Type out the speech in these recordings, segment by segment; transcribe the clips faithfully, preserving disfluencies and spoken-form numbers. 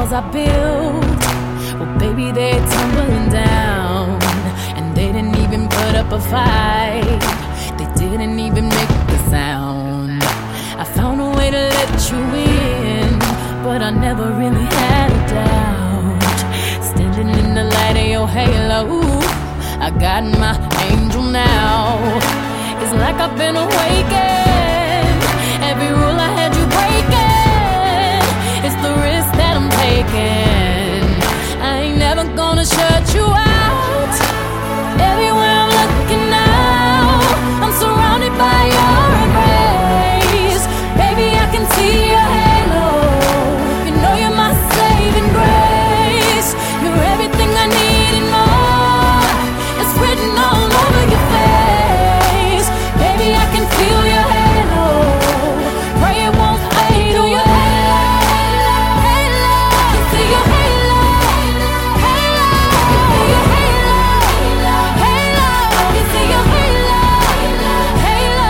walls I built, well, baby, they're tumbling down. And they didn't even put up a fight, they didn't even make the sound. I found a way to let you in, but I never really had a doubt. Standing in the light of your halo, I got my angel now. It's like I've been awakened. Every rule I had you breaking, it's the risk that I'm taking. I ain't never gonna shut you out. Everywhere I'm looking now, I'm surrounded by your embrace. Baby, I can see your halo. You know you're my saving grace. You're everything I need and more. It's written all over your face. Baby, I can feel your halo. Pray it won't fade away. Halo, I can see your halo. Halo, your halo. Halo, I can see your halo. Halo,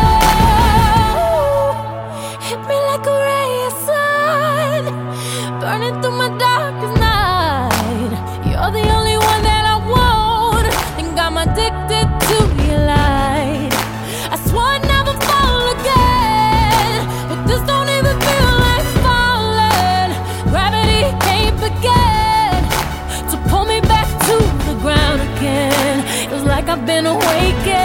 hit me like a ray of sun, burning through my darkest night. You're the only one that I want, think I'm addicted to your light. I swore I'd never fall again, but this don't even feel like falling. Gravity can't begin to pull me back to the ground again. It's like I've been awakened.